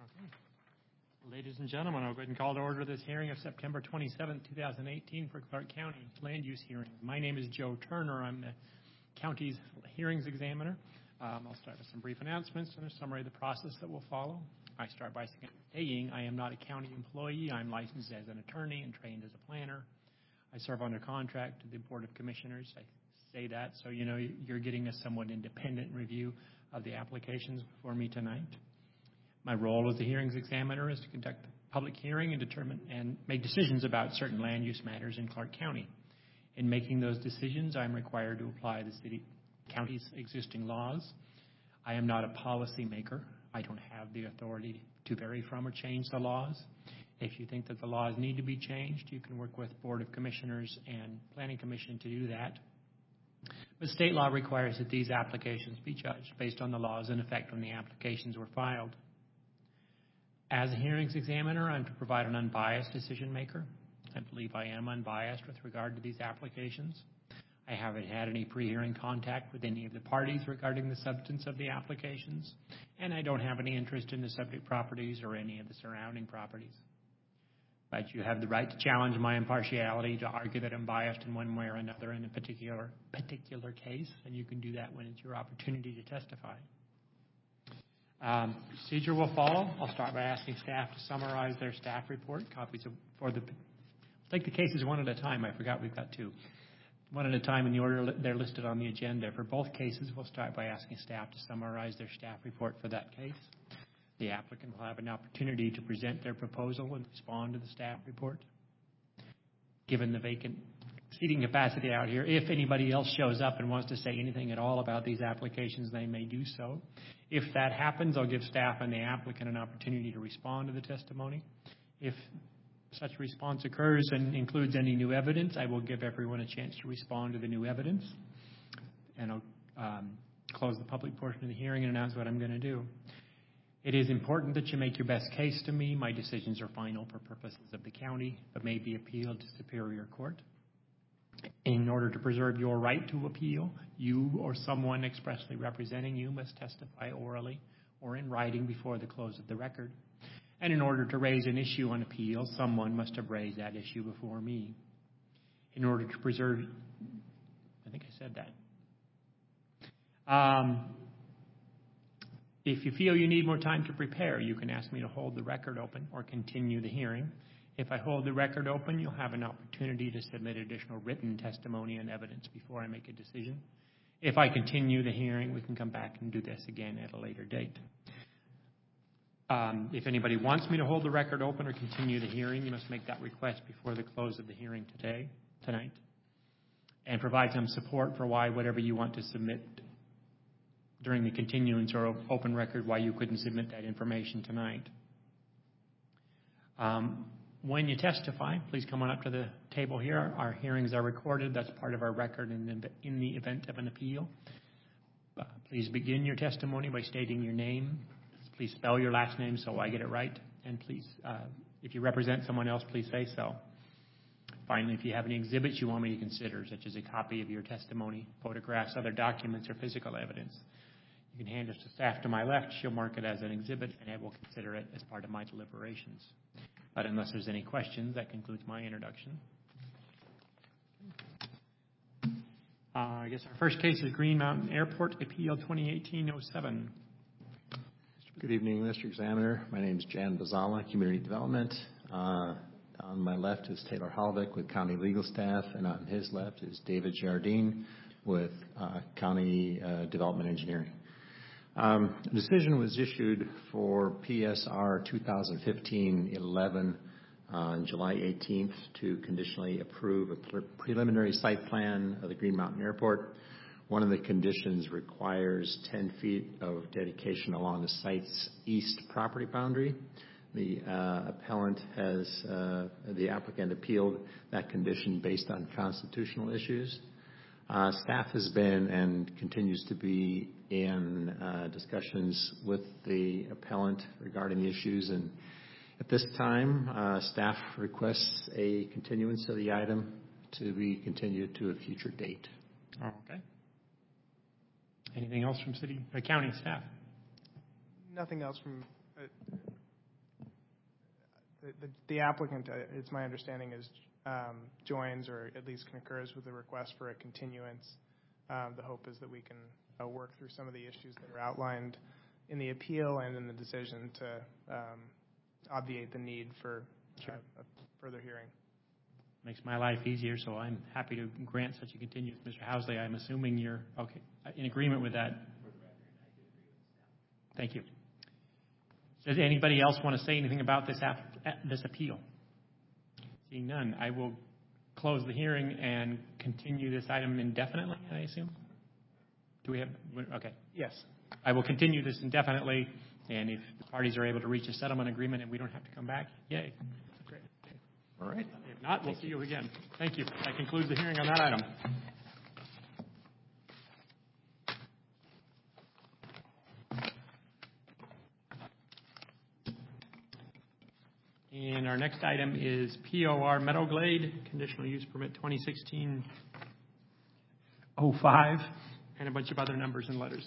Okay. Ladies and gentlemen, I'll go ahead and call to order this hearing of September 27, 2018 for Clark County Land Use Hearing. My name is Joe Turner. I'm the county's hearings examiner. I'll start with some brief announcements and a summary of the process that will follow. I start by saying I am not a county employee. I'm licensed as an attorney and trained as a planner. I serve under contract to the Board of Commissioners. I say that so you know you're getting a somewhat independent review of the applications before me tonight. My role as the hearings examiner is to conduct a public hearing and determine and make decisions about certain land use matters in Clark County. In making those decisions, I'm required to apply the county's existing laws. I am not a policy maker. I don't have the authority to vary from or change the laws. If you think that the laws need to be changed, you can work with Board of Commissioners and Planning Commission to do that. But state law requires that these applications be judged based on the laws in effect when the applications were filed. As a hearings examiner, I'm to provide an unbiased decision maker. I believe I am unbiased with regard to these applications. I haven't had any pre-hearing contact with any of the parties regarding the substance of the applications, and I don't have any interest in the subject properties or any of the surrounding properties. But you have the right to challenge my impartiality, to argue that I'm biased in one way or another in a particular case, and you can do that when it's your opportunity to testify. Procedure will follow. I'll start by asking staff to summarize their staff report. Take the cases one at a time. I forgot we've got two. One at a time in the order they're listed on the agenda. For both cases, we'll start by asking staff to summarize their staff report for that case. The applicant will have an opportunity to present their proposal and respond to the staff report. Given the vacant seating capacity out here, if anybody else shows up and wants to say anything at all about these applications, they may do so. If that happens, I'll give staff and the applicant an opportunity to respond to the testimony. If such response occurs and includes any new evidence, I will give everyone a chance to respond to the new evidence. And I'll close the public portion of the hearing and announce what I'm going to do. It is important that you make your best case to me. My decisions are final for purposes of the county, but may be appealed to Superior Court. In order to preserve your right to appeal, you or someone expressly representing you must testify orally or in writing before the close of the record. And in order to raise an issue on appeal, someone must have raised that issue before me. In order to preserve, I think I said that. If you feel you need more time to prepare, you can ask me to hold the record open or continue the hearing. If I hold the record open, you'll have an opportunity to submit additional written testimony and evidence before I make a decision. If I continue the hearing, we can come back and do this again at a later date. If anybody wants me to hold the record open or continue the hearing, you must make that request before the close of the hearing tonight, and provide some support for why whatever you want to submit during the continuance or open record, why you couldn't submit that information tonight. When you testify, please come on up to the table here. Our hearings are recorded. That's part of our record in the event of an appeal. Please begin your testimony by stating your name. Please spell your last name so I get it right. And please, if you represent someone else, please say so. Finally, if you have any exhibits you want me to consider, such as a copy of your testimony, photographs, other documents, or physical evidence, you can hand it to staff to my left. She'll mark it as an exhibit, and I will consider it as part of my deliberations. But unless there's any questions, that concludes my introduction. I guess our first case is Green Mountain Airport, Appeal 2018-07. Good evening, Mr. Examiner. My name is Jan Bazala, Community Development. On my left is Taylor Halvick with County Legal Staff, and on his left is David Jardine with County Development Engineering. A decision was issued for PSR 2015-11 on July 18th to conditionally approve a preliminary site plan of the Green Mountain Airport. One of the conditions requires 10 feet of dedication along the site's east property boundary. The applicant appealed that condition based on constitutional issues. Staff has been and continues to be in discussions with the appellant regarding the issues, and at this time, staff requests a continuance of the item to be continued to a future date. Okay. Anything else from county staff? Nothing else from The applicant, it's my understanding, joins or at least concurs with the request for a continuance. The hope is that we can work through some of the issues that are outlined in the appeal and in the decision to obviate the need for a further hearing. Makes my life easier, so I'm happy to grant such a continuance. Mr. Housley, I'm assuming you're okay in agreement with that. Thank you. Does anybody else want to say anything about this appeal? Seeing none, I will close the hearing and continue this item indefinitely, I assume? Do we have, okay. Yes. I will continue this indefinitely, and if the parties are able to reach a settlement agreement and we don't have to come back, yay. Great. Okay. All right. If not, we'll see you again. Thank you. That concludes the hearing on that item. And our next item is POR Meadowglade, Conditional Use Permit 2016-05, and a bunch of other numbers and letters.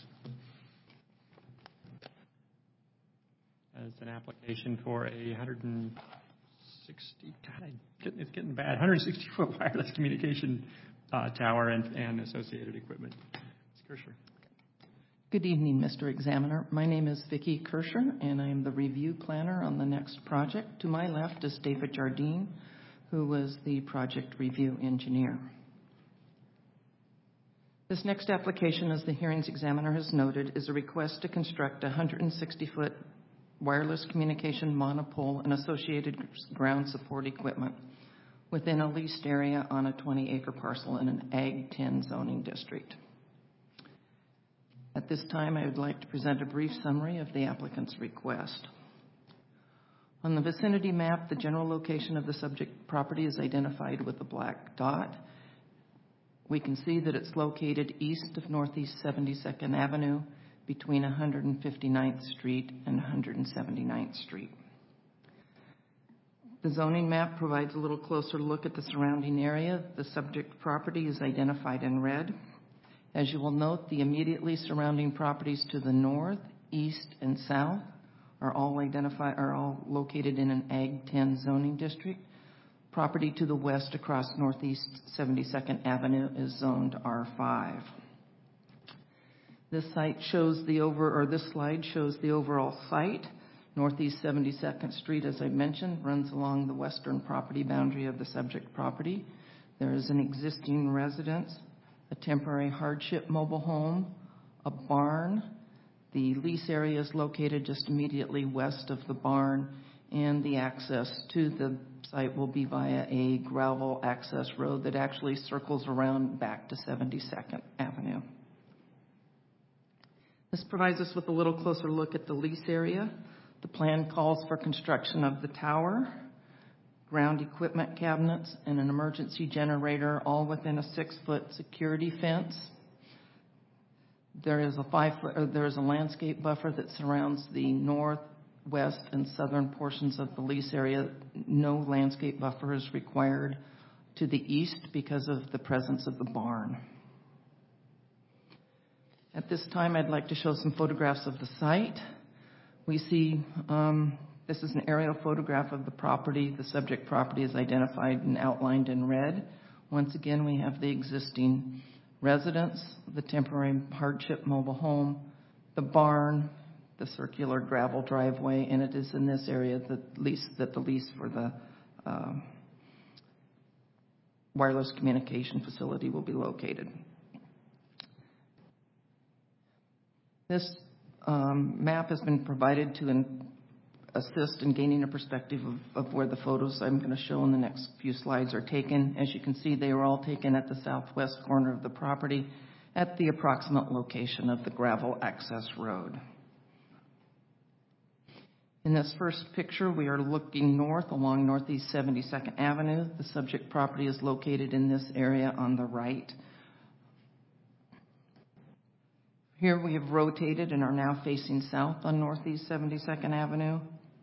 As an application for a 160, God, it's getting bad, 160-foot wireless communication tower and associated equipment. Ms. Kirscher. Good evening, Mr. Examiner. My name is Vicki Kirscher, and I am the review planner on the next project. To my left is David Jardine, who was the project review engineer. This next application, as the hearings examiner has noted, is a request to construct a 160-foot wireless communication monopole and associated ground support equipment within a leased area on a 20-acre parcel in an Ag 10 zoning district. At this time, I would like to present a brief summary of the applicant's request. On the vicinity map, the general location of the subject property is identified with a black dot. We can see that it's located east of Northeast 72nd Avenue between 159th Street and 179th Street. The zoning map provides a little closer look at the surrounding area. The subject property is identified in red. As you will note, the immediately surrounding properties to the north, east, and south are all located in an Ag 10 zoning district. Property to the west across Northeast 72nd Avenue is zoned R5. This slide shows the overall site. Northeast 72nd Street, as I mentioned, runs along the western property boundary of the subject property. There is an existing residence, a temporary hardship mobile home, a barn. The lease area is located just immediately west of the barn, and the access to the site will be via a gravel access road that actually circles around back to 72nd Avenue. This provides us with a little closer look at the lease area. The plan calls for construction of the tower, ground equipment cabinets, and an emergency generator, all within a 6-foot security fence. There is a landscape buffer that surrounds the north, west, and southern portions of the lease area. No landscape buffer is required to the east because of the presence of the barn. At this time, I'd like to show some photographs of the site. We see this is an aerial photograph of the property. The subject property is identified and outlined in red. Once again, we have the existing residence, the temporary hardship mobile home, the barn, the circular gravel driveway, and it is in this area that the lease for the wireless communication facility will be located. This map has been provided to assist in gaining a perspective of where the photos I'm going to show in the next few slides are taken. As you can see, they were all taken at the southwest corner of the property at the approximate location of the gravel access road. In this first picture, we are looking north along Northeast 72nd Avenue. The subject property is located in this area on the right. Here we have rotated and are now facing south on Northeast 72nd Avenue.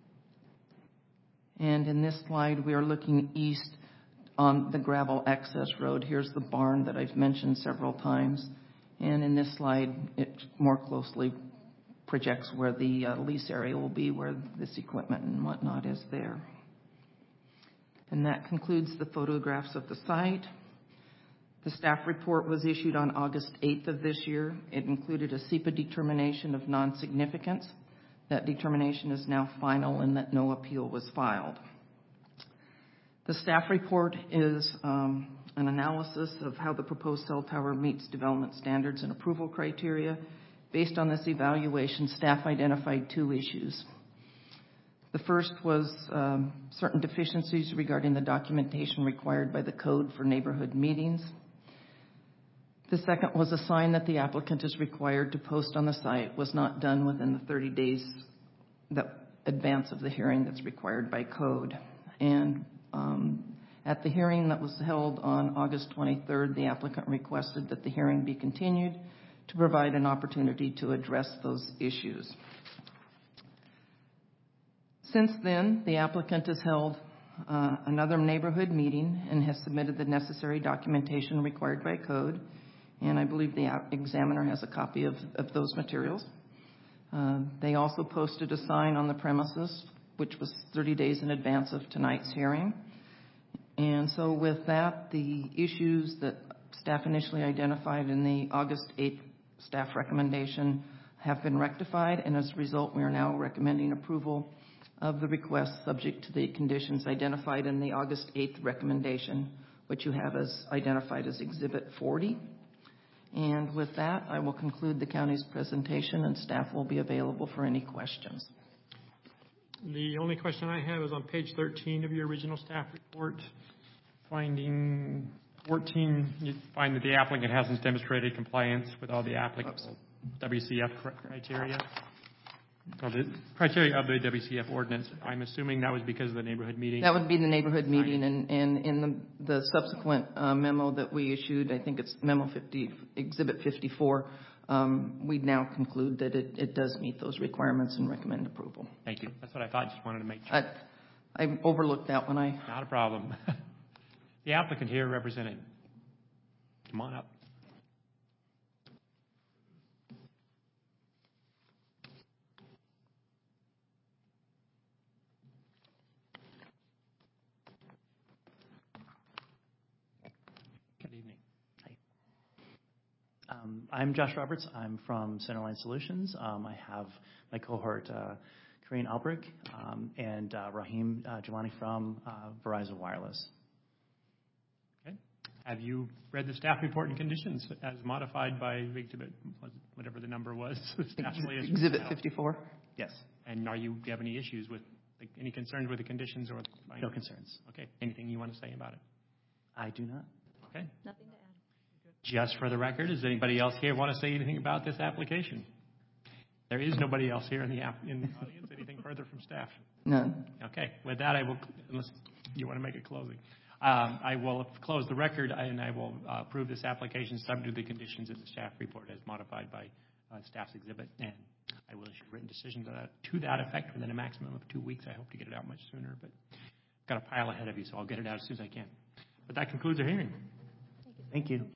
And in this slide, we are looking east on the gravel access road. Here's the barn that I've mentioned several times. And in this slide, it more closely projects where the lease area will be, where this equipment and whatnot is there. And that concludes the photographs of the site. The staff report was issued on August 8th of this year. It included a SEPA determination of non-significance. That determination is now final and that no appeal was filed. The staff report is an analysis of how the proposed cell tower meets development standards and approval criteria. Based on this evaluation, staff identified 2 issues. The first was certain deficiencies regarding the documentation required by the code for neighborhood meetings. The second was a sign that the applicant is required to post on the site was not done within the 30 days that advance of the hearing that's required by code. And at the hearing that was held on August 23rd, the applicant requested that the hearing be continued to provide an opportunity to address those issues. Since then, the applicant has held another neighborhood meeting and has submitted the necessary documentation required by code. And I believe the examiner has a copy of those materials. They also posted a sign on the premises, which was 30 days in advance of tonight's hearing. And so with that, the issues that staff initially identified in the August 8th staff recommendation have been rectified. And as a result, we are now recommending approval of the request subject to the conditions identified in the August 8th recommendation, which you have as identified as Exhibit 40. And with that, I will conclude the county's presentation, and staff will be available for any questions. The only question I have is on page 13 of your original staff report. Finding 14, you find that the applicant hasn't demonstrated compliance with all the applicable WCF criteria. Or the criteria of the WCF ordinance. I'm assuming that was because of the neighborhood meeting. That would be the neighborhood meeting, and in the subsequent memo that we issued, I think it's memo 50, Exhibit 54, we now conclude that it does meet those requirements and recommend approval. Thank you. That's what I thought. Just wanted to make sure. I overlooked that when I... Not a problem. The applicant here represented. Come on up. I'm Josh Roberts. I'm from Centerline Solutions. I have my cohort, Karine Albrick, and Rahim Jelani from Verizon Wireless. Okay. Have you read the staff report and conditions as modified by Exhibit, whatever the number was? Exhibit 54? Yes. And do you have any issues with, any concerns with the conditions or? No concerns. Okay. Anything you want to say about it? I do not. Okay. Nothing to add. Just for the record, does anybody else here want to say anything about this application? There is nobody else here in the audience. Anything further from staff? None. Okay. With that, I will, unless you want to make a closing, I will close the record and I will approve this application subject to the conditions in the staff report as modified by staff's exhibit. And I will issue a written decision to that effect within a maximum of 2 weeks. I hope to get it out much sooner, but I've got a pile ahead of you, so I'll get it out as soon as I can. But that concludes our hearing. Thank you.